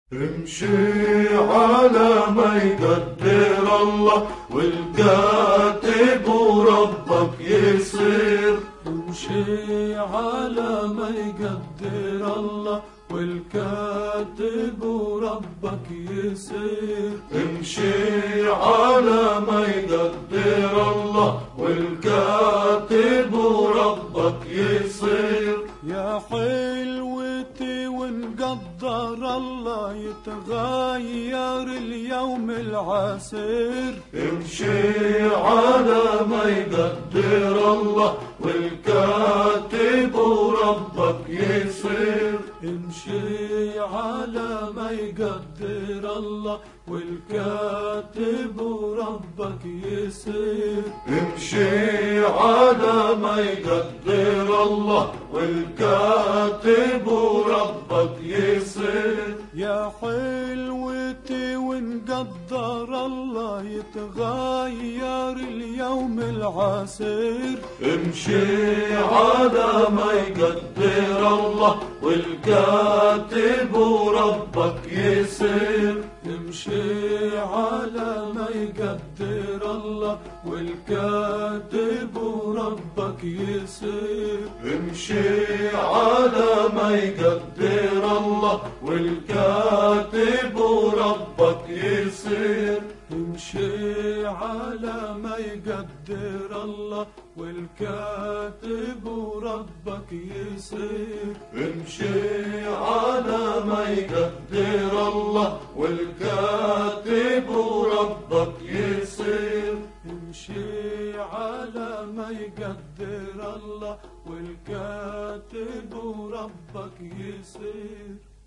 امشي على ما يقدر الله والكاتب وربك يصير. امشي على ما يقدر الله والكاتب وربك يصير. امشي على ما يقدر الله والكاتب وربك يصير. يا حلوتي وان قدر الله يتغير اليوم العسير. امشي على ما يقدر الله والكاتب وربك يصير. امشي على ما يقدر الله والكاتب وربك يصير. امشي على ما يقدر الله والكاتب وربك يصير. يا حلوتي وان قدر الله يتغير اليوم العسير. امشي على ما يقدر الله والكاتب وربك يصير. امشي على ما يقدر الله والكاتب وربك يصير. امشي على ما يقدر الله والكاتب وربك يصير. امشي على ما يقدر الله والكاتب وربك يصير. امشي على ما يقدر الله والكاتب وربك يصير. امشي على ما يقدر الله والكاتب وربك يصير.